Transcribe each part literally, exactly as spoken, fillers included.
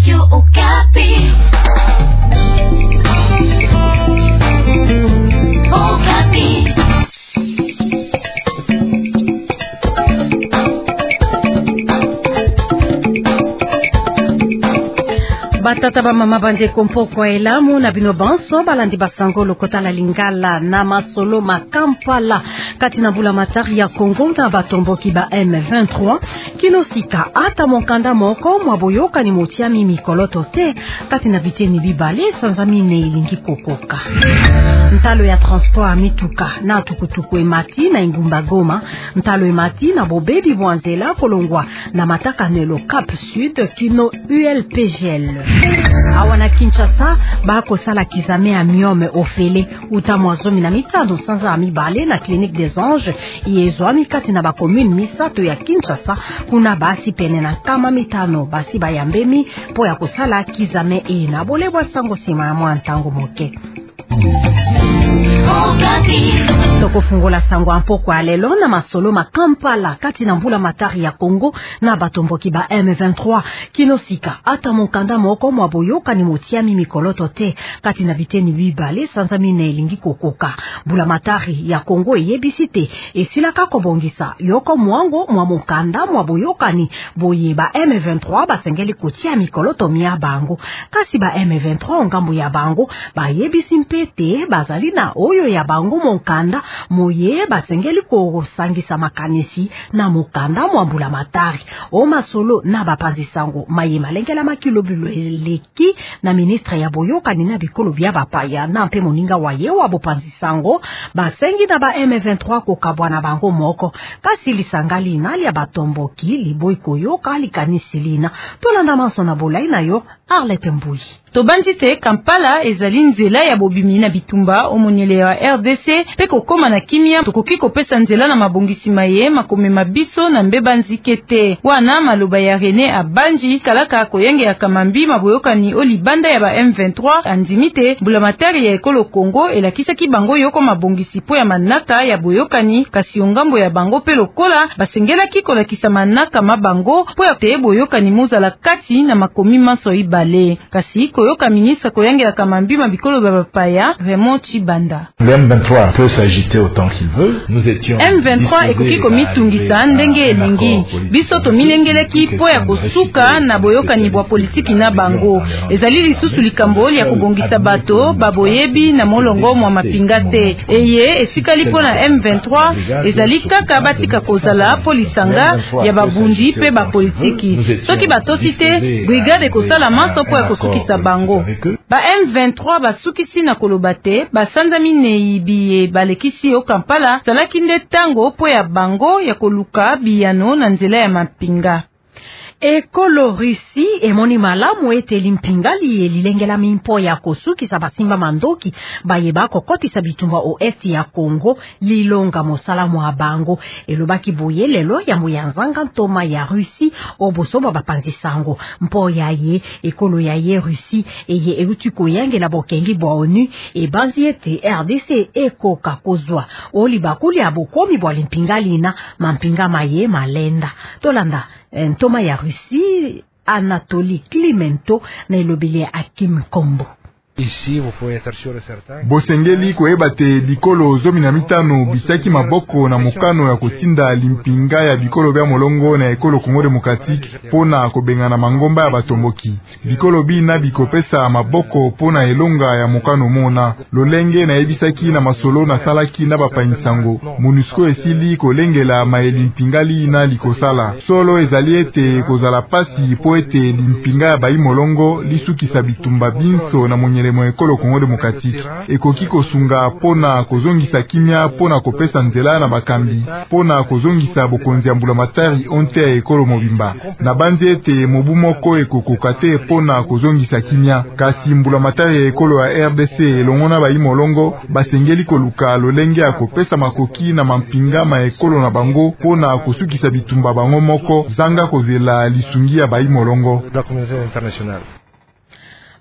Radio Okapi. Okapi. Batata ba mama bande kompo kwa elamu na bino banso balandi basango lokota la Lingala na masolo makampala kati na bula matari ya Kongo na batomboki ba M vingt-trois kinosika ata monkanda moko mwaboyoka ni motiami mikoloto te kati na biteni bibale sanzamine ilingi kokoka. Ntalo ya transport mituka na tukutuku emati na Ingumba Goma, ntalo emati na bobebi bwanzela kolongwa na matakanelo Cap Sud kino U L P G L. Awana Kinshasa bako sala kizame amiome ofele utamwazomi na mitano sanza amibale na Clinique des Anges yezwami kati na ba commune misato ya Kinshasa kuna basi pene na kama mitano basi bayambemi po ya kosala kizame e na bolebwa sango sima ya mwantango moke. Toko fungola sango ampo kwa lelo na masolo makampala kati na mbula matari ya Kongo na batomboki ba M vingt-trois kinosika ata monkanda moko mwaboyoka ni motiami mikoloto te kati na biteni bibale sanza mine elingi kokoka. Mbula matari ya Kongo eyebisite esilaka kobongisa yoko mwango mwa monkanda mwaboyoka ni boye ba M vingt-trois basengeli kotia mikoloto mia bango kasi ba M vingt-trois ngambo ya bango ba yebisi mpete bazali na oyo ya bango monkanda moye basengeli ko sangisa makanisi na mokanda mwambula matari o masolo na bapanzi sango maye malengela makilo bileleki na ministre ya boyoka ni na bikolo bya bapaya na mpe moninga waye wa bopanzi sango basengi na ba M vingt-trois ko kabwana bango moko kasi lisangali nali ya batomboki liboy koyoka likanisi lina tolanda maso na bolai na yo Arlette Mbui. Tobandi te Kampala ezali nzela ya bobimi na bitumba omonyele ya R D C pe kokoma na kimia tokoki kopesa nzela na mabongisi maye makome mabiso na mbeba nzikete wana maloba ya René Abanji kalaka koyenge ya kamambi maboyokani olibanda ya ba M vingt-trois andimite bulamatari ya ekolo Kongo elakisaki bango yoko mabongisi po ya manaka ya boyokani kasi ongambo ya bango pe lokola basengelaki kolakisa manaka mabango po ya te boyokani mozala kati na makomi maso ibale kasi koyoka ministre koyenge ya kamambi mabikolo babapaya Raymond Chibanda. Le M vingt-trois peut s'agiter autant qu'il veut. Nous étions M vingt-trois ekoki komitungisa ndenge elingi biso to milengeleki po ya kosuka na boyokani bwa politiki na bango ezali lisusu likambo ya kobongisa bato baboyebi na molongo mwa mapinga te eye esikali po na M vingt-trois ezali kaka batika kozala po lisanga ya babundi pe bapolitiki soki batosi te brigade kosala maso po ya kosukisa bango ba M vingt-trois basukisi na kolobate basanza minei biye balekisi o Kampala salaki nde tango po ya bango ya koluka biyano na nzela ya mapinga. Ekolo Rusi emoni malamu ete limpingali elilengela mimpo ya kosuki sa basimba mandoki bayeba kokoti sa bitumba o esti ya Kongo lilonga mosalamu wa bango elobaki boye lelo ya muyanzanga ntoma ya Rusi obosoba bapanzi sango mpo ya ye ekolo ya ye Rusi eye euti koyangela bokengi bwa ONU ebanzi ete R D C eko kakozwa oli bakuli abokomi bwa limpingali na mampinga maye malenda tolanda ntoma ya Rusi Anatoly Climento na ilobile Akim Kombo. Ici, vous pouvez être sûr et certain. Bosengeli koyeba te bikolo zomi na mitano bisaki maboko na mokano ya kotinda limpinga ya bikolo bya molongo na ekolo Kongo Demokratike pona kobengana mangomba ya batomboki. Bikolo bina bikopesa maboko pona elonga ya mokano mona. Lolenge na ebisaki na masolo na salaki na bapanyisango. MONUSCO esili kolengela maelimpingali na likosala. Solo ezali ete kozala pasi po ete limpinga ya bayi molongo lisukisa bitumba binso na monye mo ekolo Kongo Demokratike ekoki kosunga pona kozongisa kimia pona kopesa nzela na bakambi pona kozongisa bokonzi ya mbulamatari onte ya ekolo mobimba na banzi ete mobu moko ekokoka te pona kozongisa kimia kasi mbulamatari ya ekolo ya R D C elongo na bayi molongo basengeli koluka lolenge ya kopesa makoki na mampinga ma ekolo na bango pona kosukisa bitumba bango moko zanga kozela lisungi ya bayi molongo.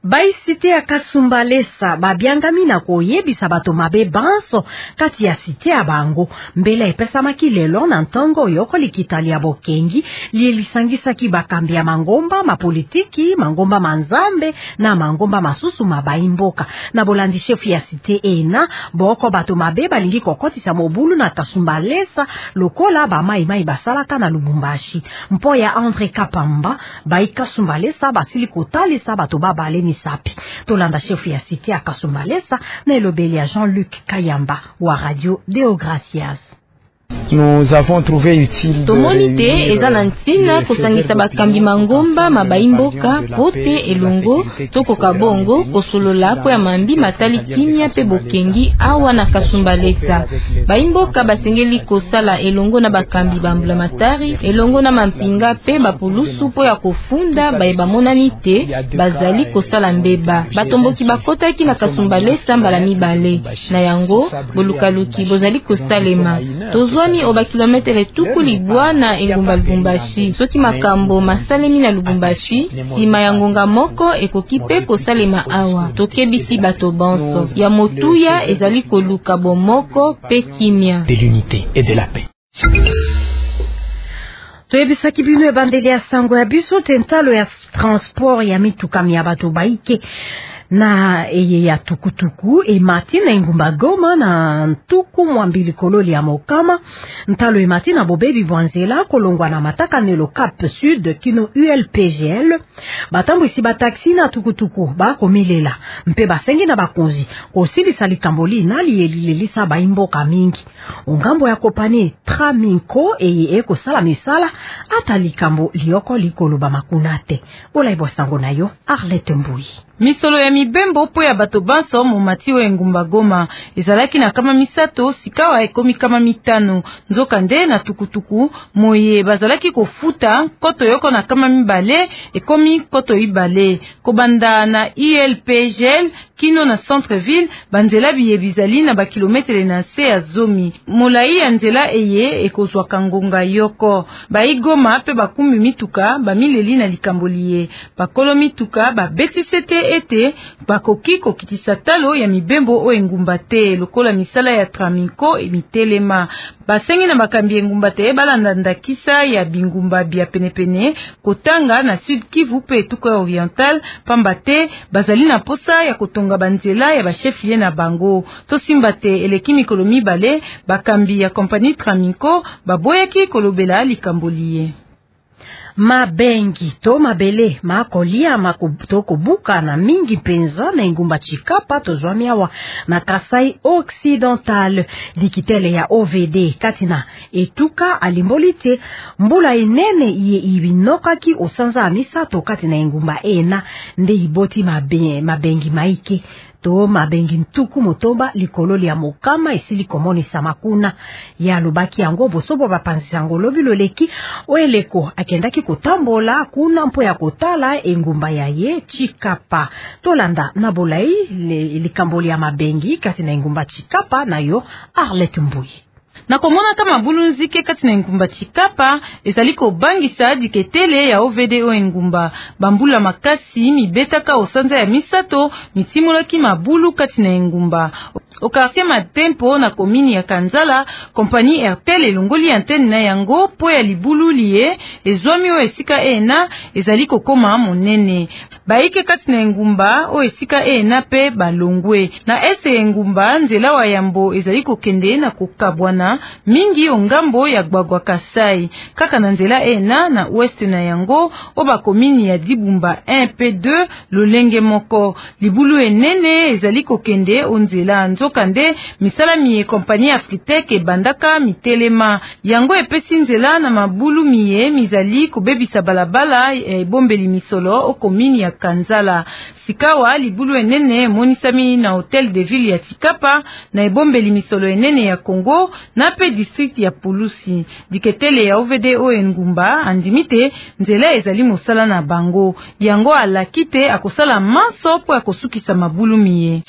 Baisite ya Kasumbalesa babiangami na koyebisa bato mabe banso kati ya site ya bango mbele epesamaki lelo na ntongo yoko likitali ya bokengi lielisangisaki bakambi ya mangomba mapolitiki mangomba manzambe na mangomba masusu mabaimboka na bolandi chefu ya site ena boko bato mabe balingi kokotisa mobulu na Kasumbalesa lokola ba mai mai basalaka na Lubumbashi mpo ya Andre Kapamba bai Kasumbalesa basili kotalisa bato babale sapi tolanda chefu ya site ya Kasumbalesa na elobeli ya Jean-Luc Kayamba wa Radio Deogracias. Nous avons trouvé utile tomonite eza na ntina kosangisa bakambi mangomba mabaimboka pote elongo toko kabongo kosolola po ya mambi matali kimia pe bokengi awa na Kasumbalesa baimboka basengeli kosala elongo na bakambi bambulamatari elongo na mampinga pe bapulusu po ya kofunda bayeba monani te bazali kosala mbeba batomboki bakotaki na Kasumbalesa mbala mibale na yango bolukaluki bozali kosalema tozwami oba kilometre tuku libwa na engumba Lubumbashi soki makambo masalemi na Lubumbashi sima ya ngonga moko ekoki pe kosalema awa tokebisi bato bonso ya motuya ezali koluka bomoko pe kimia de l'unité et de la paix. Toyebisaki bino ebandeli ya sango ya biso tentalo ya transport ya mitukami ya bato baike na eye ya tukutuku emati na engumba Goma na ntuku mwambili kololi ya mokama ntalo emati na bobebi bwanzela kolongwa na mataka nelo Cap Sud kino U L P G L batambo isi bataxi na tukutuku ba komilela mpe basengi na bakonzi kosilisa likamboli na liyelilisa baimboka mingi ongambo ya kopani Traminco eye eko sala misala ata likambo lioko likoloba makunate ola ibosango na yo Arlette Mbui. Misolo ya mibembo po ya bato banso momati wa engumba Goma ezalaki na kama misato sikawa ekomi kama mitano nzoka nde na tukutuku moye bazalaki kofuta koto yoko na kama mibale ekomi koto ibale kobanda na U L P G L kino na centre ville banzela biye bizali na ba kilometre na se ya zomi molai ya nzela eye ekozwa kangonga yoko ba Goma pe bakumbi mituka ba mileli na likamboliye bakolo mituka ba betisete ete bakoki kokitisa talo ya mibembo o engumba te lokola misala ya Traminco emitelema basengi na bakambi engumba te balanda ndakisa ya bingumba bia penepene kotanga na Sud Kivu pe tuko oriental pamba te bazali na posa ya kotonga banzela ya bachefie na bango tosimba te eleki mikolo mibale bakambi ya kompani Traminco baboyaki kolobela likamboliye mabengi to mabele makolia makutoko buka na mingi penza na engumba Chikapa tozwami awa na Kasai Occidental dikitele ya O V D katina etuka alimbolite mbula enene iye ibinokaki osanza misato katina engumba ena nde iboti mabe, mabengi maike to mabengi ntuku motoba likololi ya mokama esili komonisa makuna ya lubaki yango bosobo bapanzi yango lobi loleki oeleko akendaki kotambola kuna mpo ya kotala engumba ya ye Chikapa tolanda na bolai likamboli ya mabengi kati na engumba Chikapa na yo Arlette Mbui. Na komona kama bulu nzike kati na engumba Chikapa ezali kobangisa diketele ya O V D o engumba bambula makasi mibetaka osanza ya misato mitimolaki mabulu kati na engumba o quartier Matempo na komini ya Kanzala kompani Airtel elongoli antenne na yango po ya libulu liye ezwami o esika ena ezali kokoma monene baike kati na engumba o esika ena pe balongwe na ese engumba nzela wa yambo ezali kokende na kokabwana mingi ongambo ya Gbagwa Kasai kaka na nzela ena na ouest na yango o bakomini ya Dibumba un pe deux lolenge moko libulu enene ezali kokende onzela nzokande misala miye kompani Afritech ebandaka mitelema yango epesi nzela na mabulu miye mizali kobebisa balabala ebombeli misolo o komini ya Kanzala sikawa libulu enene monisami na hotel de ville ya Chikapa na ebombeli misolo enene ya Congo na pe district ya Pulusi diketele ya O V D o engumba andimite nzela ezali mosala na bango yango alakite akosala manso po akosukisa mabulu miye.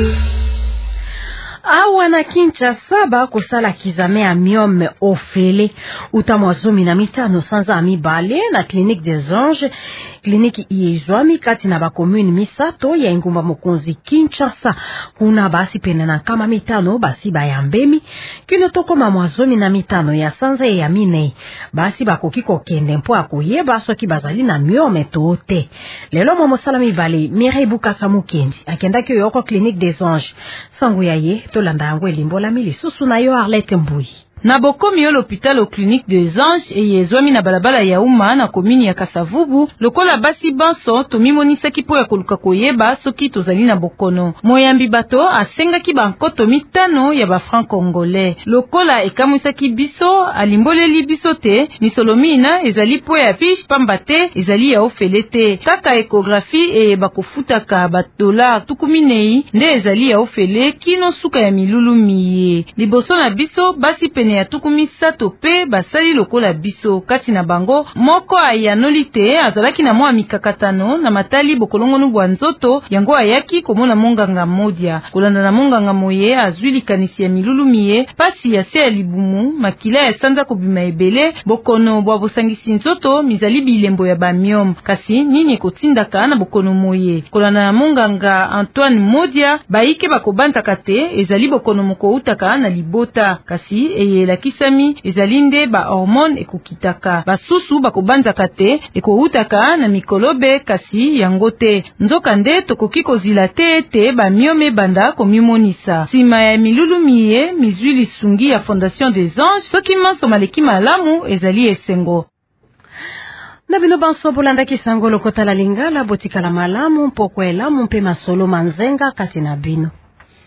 Awa na Kinshasa ba kosala kizame ya miome ofele utamwa zomi na mitano sanza amibale na Clinique des Anges kliniki iezwami kati na bakomuni misato ya Ingumba Mokonzi Kinshasa. Kuna basi pene na kama mitano basi bayambemi kino toko mamwazomi na mitano ya sanza ya mine basi bakokiko kende mpo akoyeba soki bazali na myome tote. Lelo momosala mibale Mireille Bukasa Mukendi akenda kyo yoko Clinique des Anges sangu ya ye tolanda yango elimbola mili susu na yo Arlette Mbui. Na bokomi yo l'hôpital au Clinique des Anges eyezwami na balabala ya uma na komini ya Kasavubu lokola basi banso tomimonisaki po ya koluka koyeba soki tozali na bokono. Moyambi bato asengaki bankoto mitano ya ba franc congolais. Lokola ekamwisaki biso alimboleli biso te misolomina ezali po ya fiche pamba te ezali ya ofele te. Kaka ekografi e bakofutaka ba dollar tukuminei nde ezali ya ofele kino suka ya milulu miye. Liboso na biso basi pene ya tukumi sato pe basali lokola biso kati na bango moko ayanoli te azalaki na mwa mikakatano na matali bokolongonu bwa nzoto yango ayaki komona monganga modia kolanda na monganga moye azwili kanisi ya milulu miye pasi ya se ya libumu makila ya sanza kobima ebele bokono bwa bosangisi nzoto mizali bilembo ya bamiom kasi nini kotindaka na bokono moye kolanda na monganga Antoine Modia baike bakobanzaka te ezali bokono moko utaka na libota kasi eye la kisami ezalinde ba hormone ekokitaka basusu bakobanzaka te ekoutaka na mikolobe kasi yango te nzoka nde tokoki kozila te te ba miome banda komimonisa sima ya milulu miye mizwili sungi ya Fondation des Anges soki manso maleki malamu ezali esengo. Na bino banso bolanda kisango lokota la lingala botikala malamu mpoko elamu mpe masolo manzenga kati na bino.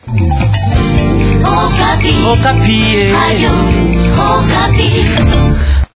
Okapi. Okapi. Ayo. Okapi.